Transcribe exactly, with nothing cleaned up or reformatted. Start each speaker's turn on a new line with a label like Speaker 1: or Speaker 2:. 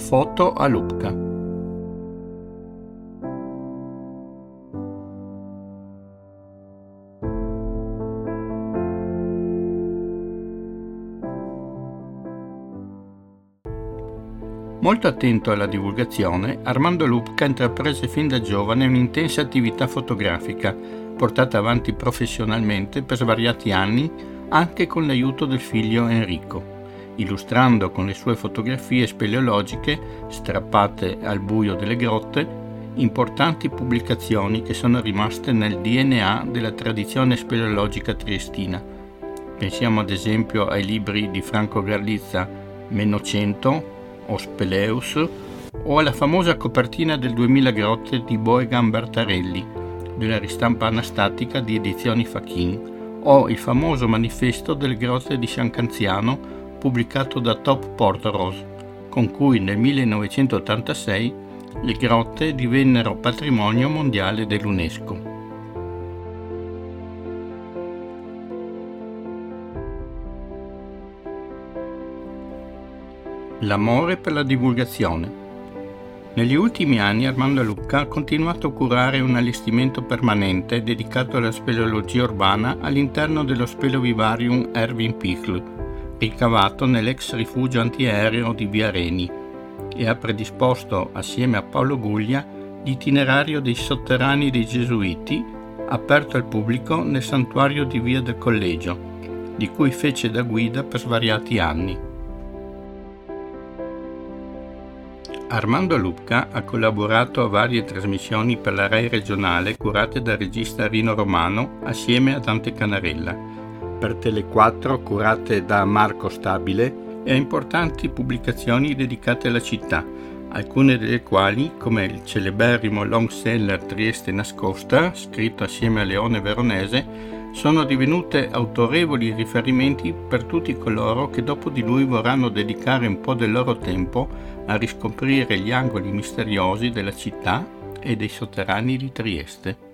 Speaker 1: Foto a Lupka. Molto attento alla divulgazione, Armando Lupka intraprese fin da giovane un'intensa attività fotografica, portata avanti professionalmente per svariati anni, anche con l'aiuto del figlio Enrico, illustrando con le sue fotografie speleologiche, strappate al buio delle grotte, importanti pubblicazioni che sono rimaste nel D N A della tradizione speleologica triestina. Pensiamo ad esempio ai libri di Franco Garlizza Menocento o Speleus, o alla famosa copertina del duemila grotte di Boegan Bertarelli, della ristampa anastatica di Edizioni Fachin, o il famoso manifesto delle grotte di San Canziano, pubblicato da Top Portoros, con cui nel millenovecentottantasei le grotte divennero patrimonio mondiale dell'UNESCO. L'amore per la divulgazione. Negli ultimi anni Armando Lupka ha continuato a curare un allestimento permanente dedicato alla speleologia urbana all'interno dello Spelovivarium Erwin Pichel, ricavato nell'ex rifugio antiaereo di Via Reni, e ha predisposto assieme a Paolo Guglia l'itinerario dei sotterranei dei Gesuiti, aperto al pubblico nel santuario di Via del Collegio, di cui fece da guida per svariati anni. Armando Lupka ha collaborato a varie trasmissioni per la Rai regionale curate dal regista Rino Romano assieme a Dante Canarella, per Tele quattro curate da Marco Stabile e a importanti pubblicazioni dedicate alla città, alcune delle quali, come il celeberrimo long seller Trieste Nascosta, scritto assieme a Leone Veronese, sono divenute autorevoli riferimenti per tutti coloro che dopo di lui vorranno dedicare un po' del loro tempo a riscoprire gli angoli misteriosi della città e dei sotterranei di Trieste.